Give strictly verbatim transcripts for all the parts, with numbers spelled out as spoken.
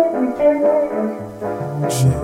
Shit.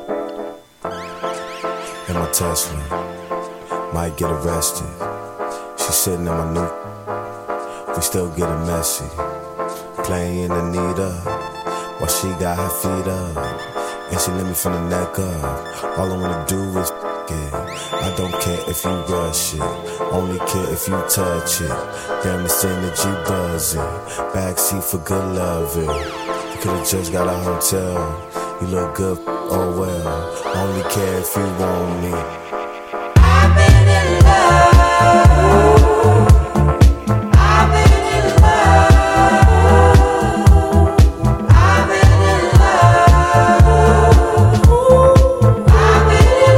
In my Tesla, might get arrested. She sitting in my new, we still getting messy. Playing Anita, while she got her feet up, and she let me from the neck up. All I wanna do is f*** it. I don't care if you rush it, only care if you touch it. Damn, this energy buzzing, backseat for good loving. You could've just got a hotel, you look good, oh well. Only care if you want me. I've been in love. I've been in love. I've been in love. I've been in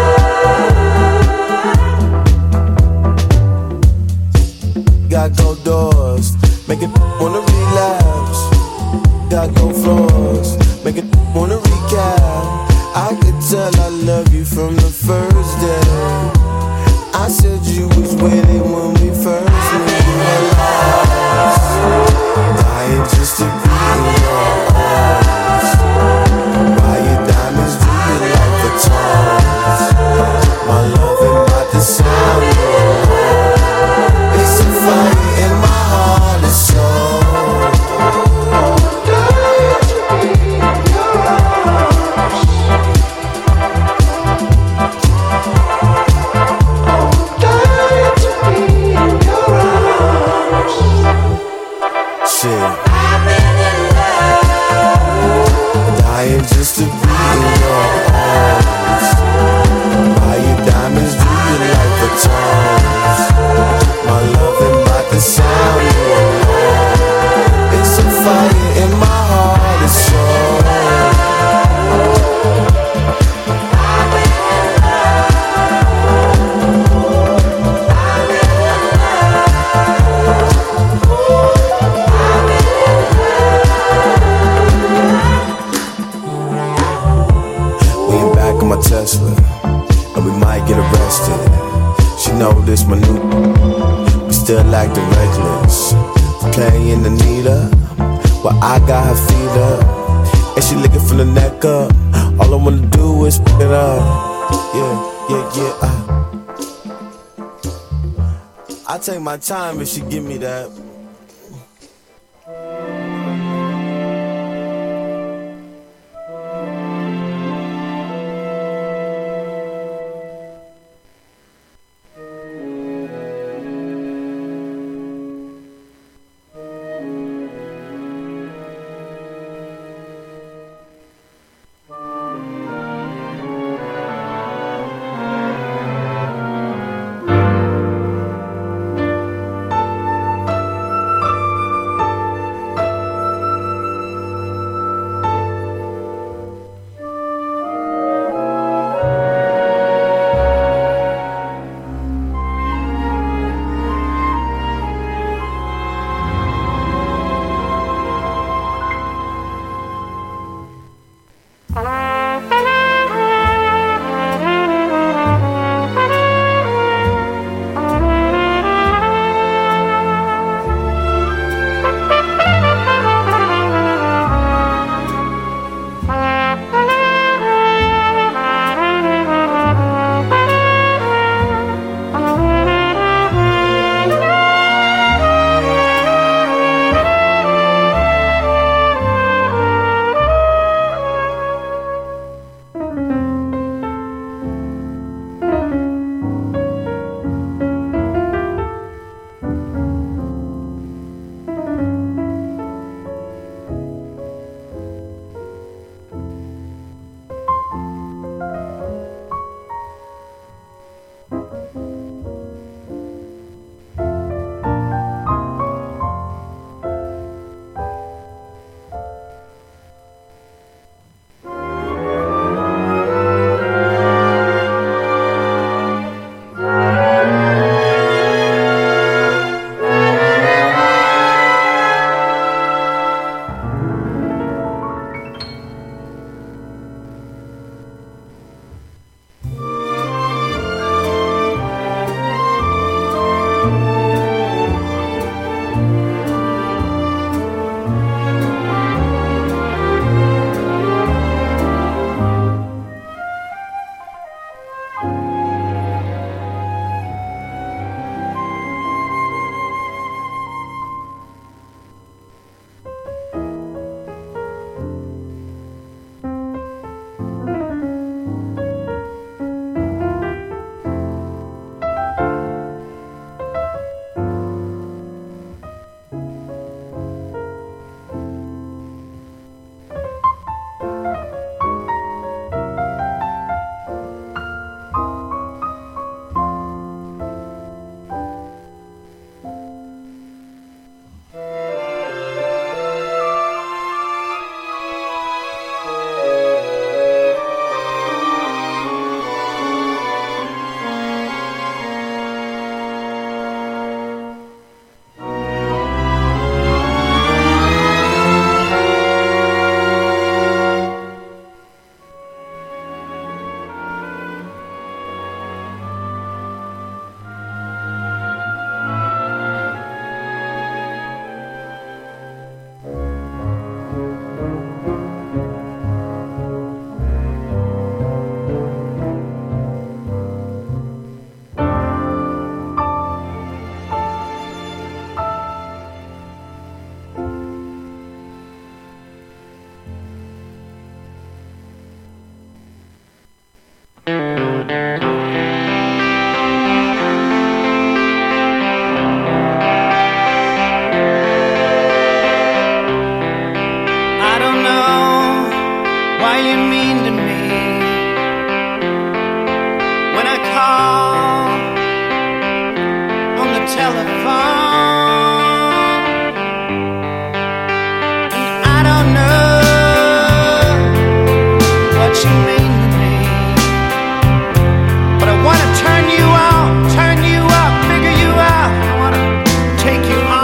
love. Got go doors, make it wanna relapse. Got go floors, make it wanna recap. I could tell I love you from the first day. I said you was with it when we first met. Dying just to be in your arms. Buy your diamonds, do you like the tones? My love ain't about to sound good. It's a fire in my heart and soul. Dying just to be in your arms. Buy your diamonds, do you like the tones? My love ain't about to sound good. It's a fire in my heart and soul. My Tesla, and we might get arrested. She know this my new, we still acting reckless. Playing Anita, while I got her feet up, and she licking from the neck up. All I wanna do is f*** it up. Yeah, yeah, yeah. I, I take my time if she give me that. are you mean to me? When I call on the telephone, and I don't know what you mean to me, but I want to turn you on, turn you up, figure you out. I want to take you on.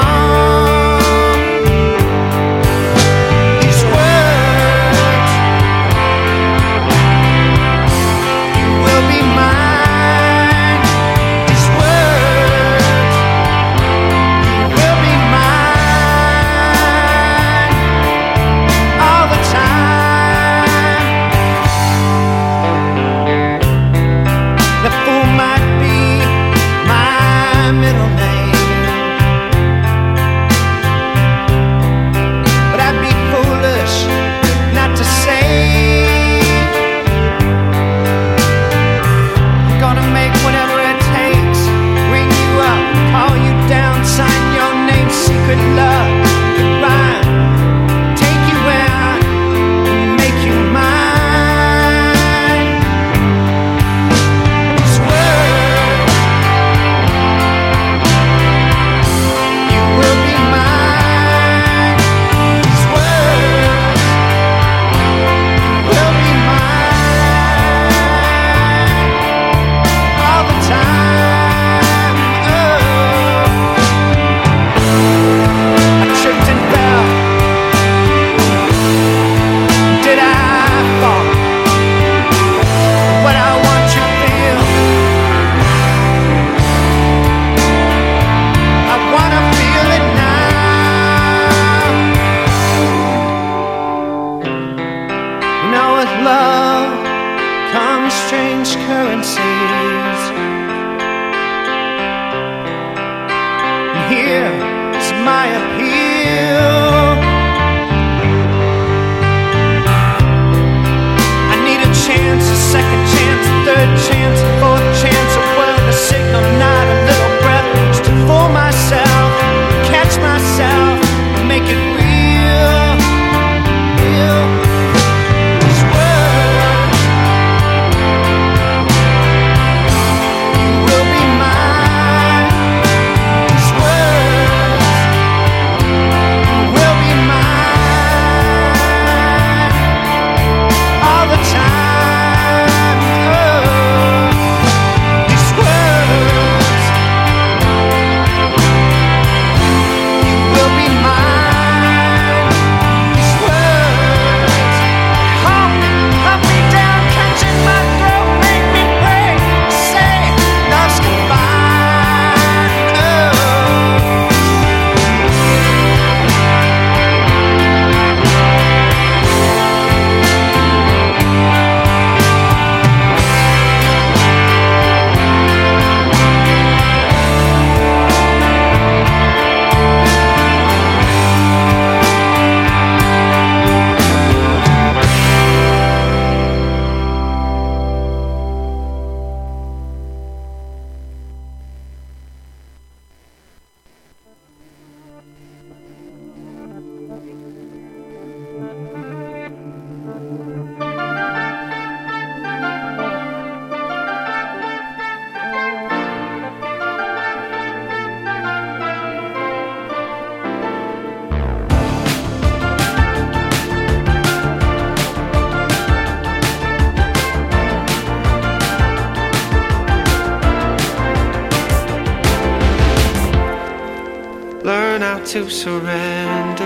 To surrender,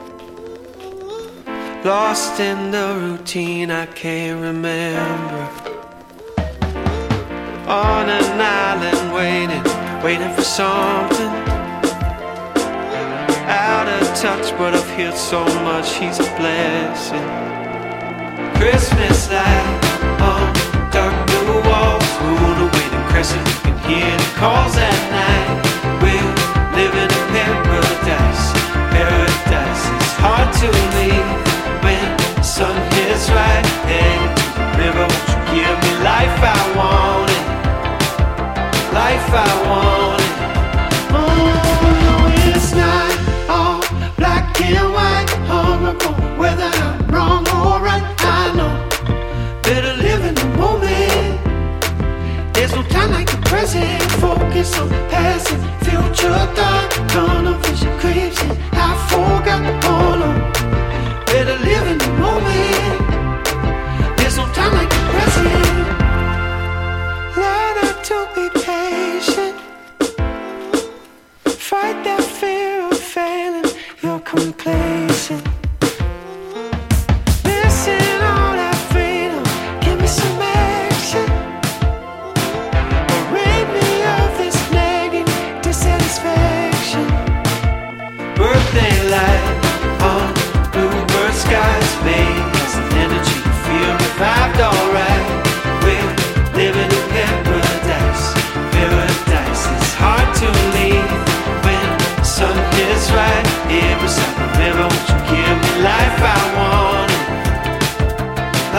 lost in the routine I can't remember. On an island waiting, waiting for something. Out of touch, but I've healed so much, he's a blessing. Christmas light on dark blue walls, moon awaiting crescent. You can hear the calls at night. We're living in paradise. Paradise is hard to leave when the sun hits right. Headed to the river, won't you give me life I want it? Life I want it. Oh, it's not all black and white. Hung up on whether I'm wrong or right. I know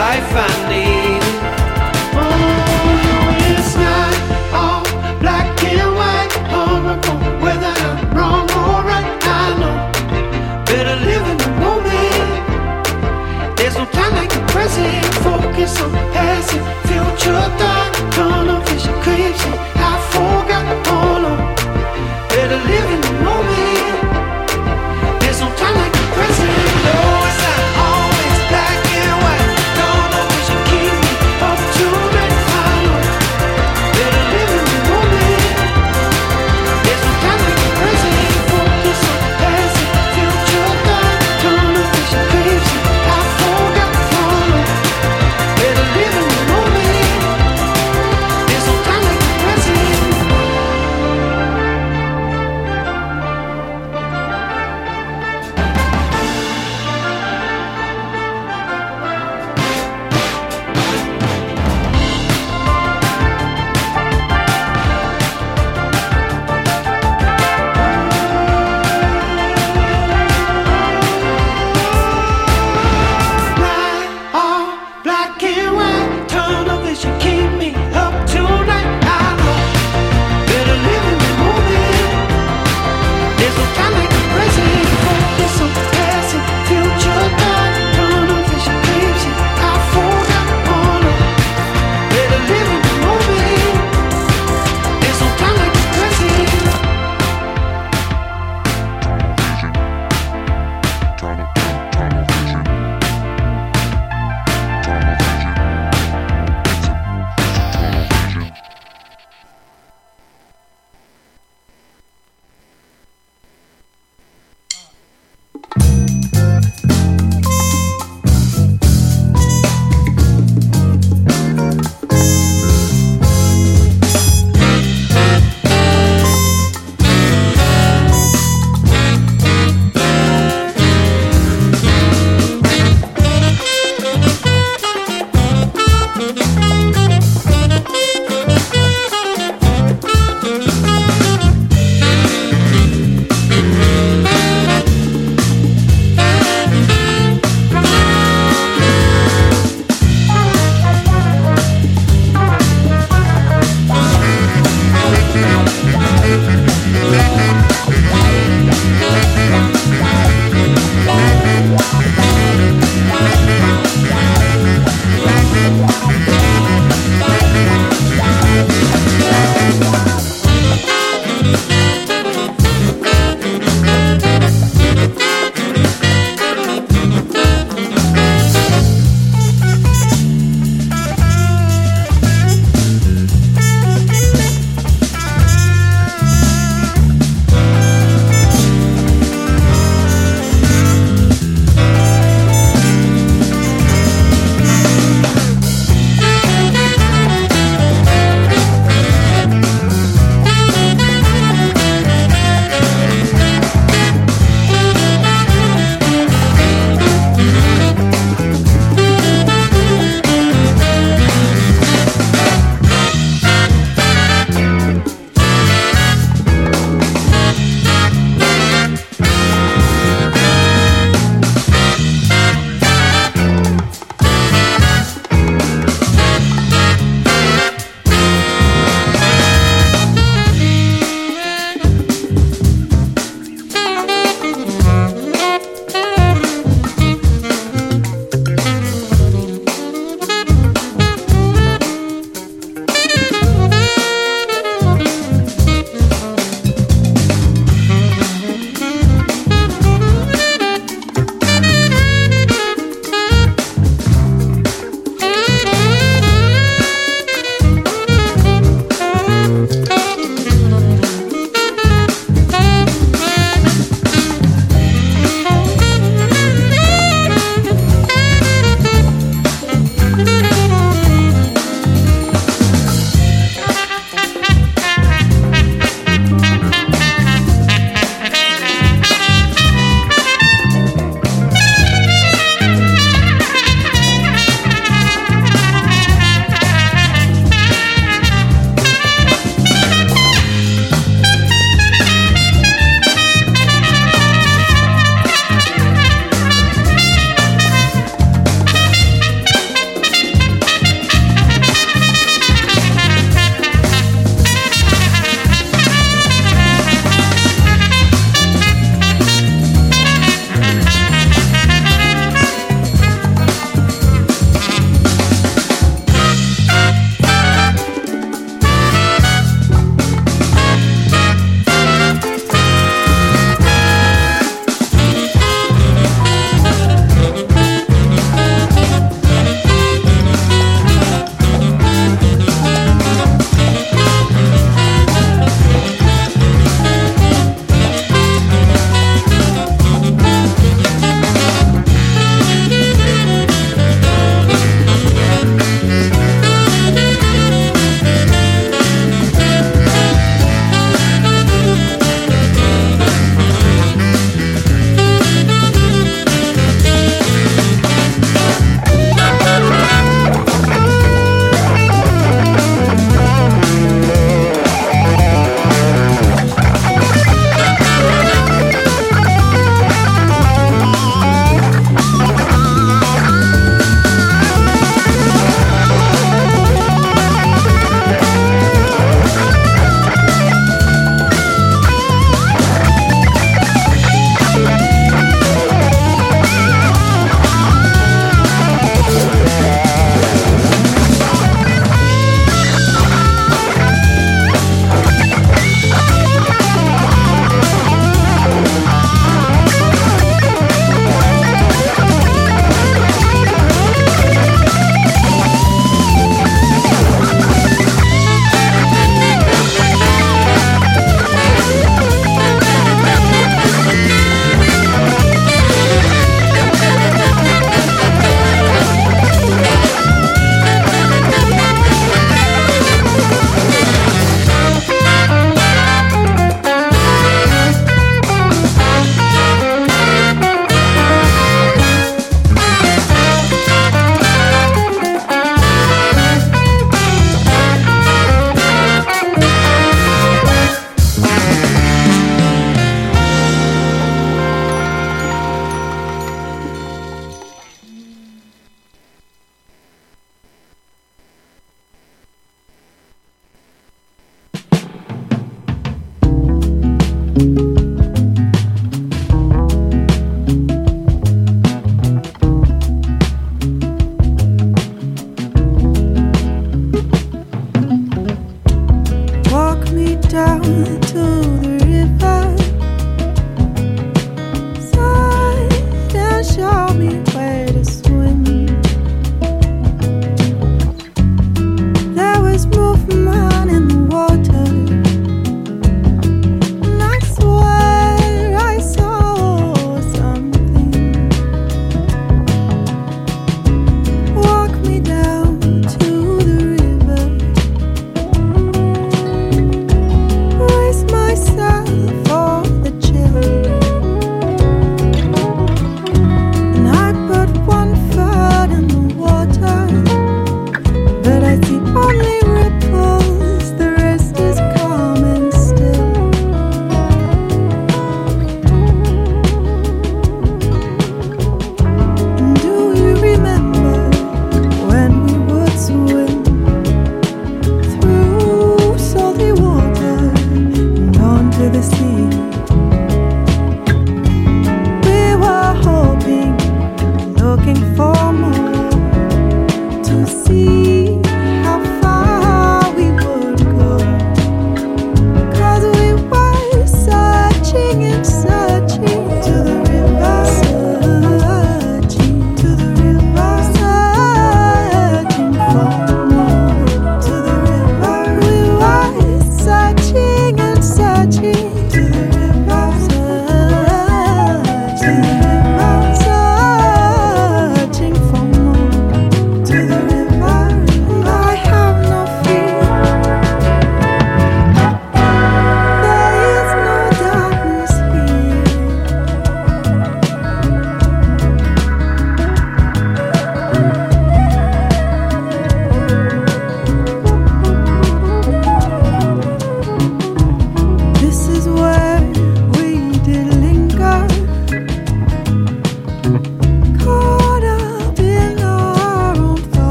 life I need. Oh, it's not all black and white, all about whether I'm wrong or right. I know Better live in the moment. there's no time like the present. Focus on past and future thought. Gonna vision creeps and I forgot all on. Better live in the moment. There's no time like the present. No, it's not always black and white. Don't always keep me Up to that final. Better live in the moment. There's no time like the present. Focus on past and future thought. Gonna vision creeps and I forgot all on. Better live in the moment.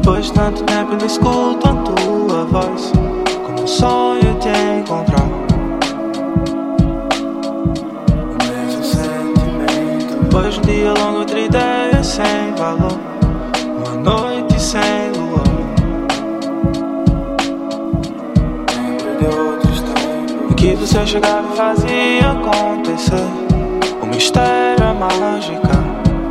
Depois de tanto tempo ainda escuto a tua voz, como um sonho te encontrar. O mesmo sentimento. Depois de um dia longo, outra ideia sem valor, uma noite sem lua. Lembro de outros tempos em que você chegava e fazia acontecer um mistério, a mágica.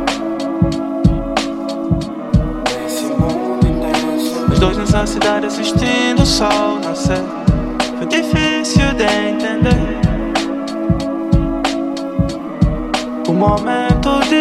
Dois nessa cidade assistindo o sol nascer. Foi difícil de entender o momento de